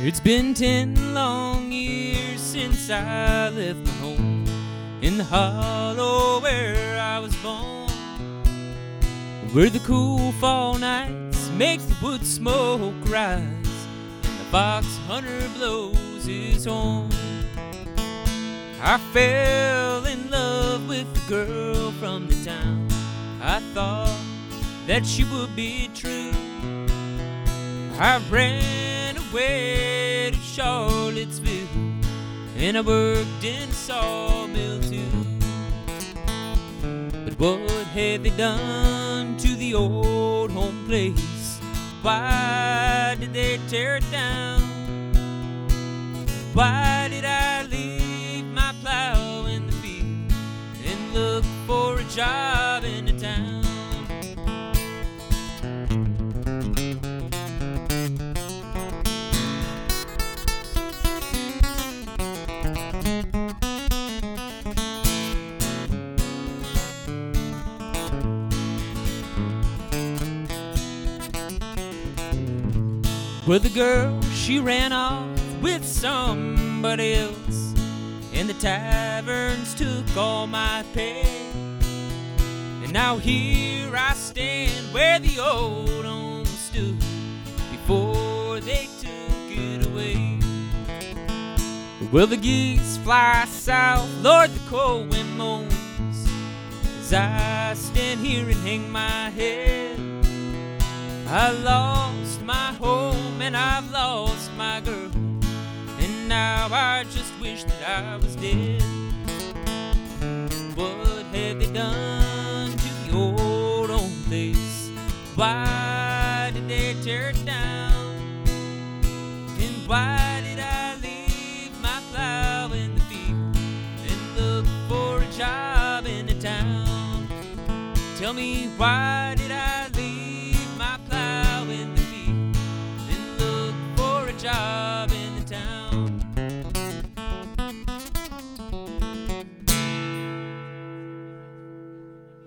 It's been 10 long years since I left my home in the hollow where I was born, where the cool fall nights make the wood smoke rise and the fox hunter blows his horn. I fell in love with a girl from the town. I thought that she would be true. I ran away to Charlottesville, and I worked in a sawmill too. But what had they done to the old home place? Why did they tear it down? Why did I leave my plow in the field and look for a job in the town? Well, the girl, she ran off with somebody else, and the taverns took all my pay. And now here I stand where the old home stood before they took it away. Well, the geese fly south, Lord, the cold wind moans as I stand here and hang my head. I lost my home and I've lost my girl, and now I just wish that I was dead. What had they done to the old home place? Why did they tear it down? And why did I leave my plow in the field and look for a job in the town? Tell me, why did